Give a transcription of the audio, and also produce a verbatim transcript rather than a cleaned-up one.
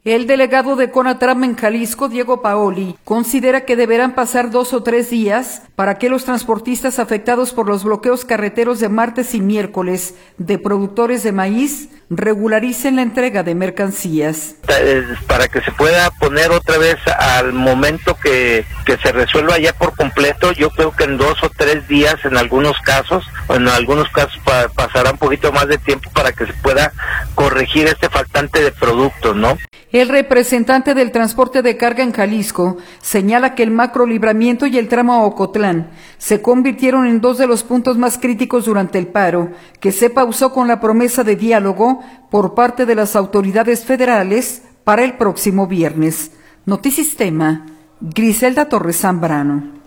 El delegado de CONATRAM en Jalisco, Diego Paoli, considera que deberán pasar dos o tres días para que los transportistas afectados por los bloqueos carreteros de martes y miércoles de productores de maíz regularicen la entrega de mercancías. Para que se pueda poner otra vez al momento que, que se resuelva ya por completo, yo creo que en dos o tres días en algunos casos, o en algunos casos pa, pasará un poquito más de tiempo para que se pueda corregir este faltante de productos, ¿no? El representante del transporte de carga en Jalisco señala que el macrolibramiento y el tramo a Ocotlán se convirtieron en dos de los puntos más críticos durante el paro, que se pausó con la promesa de diálogo por parte de las autoridades federales para el próximo viernes. Notisistema, Griselda Torres Zambrano.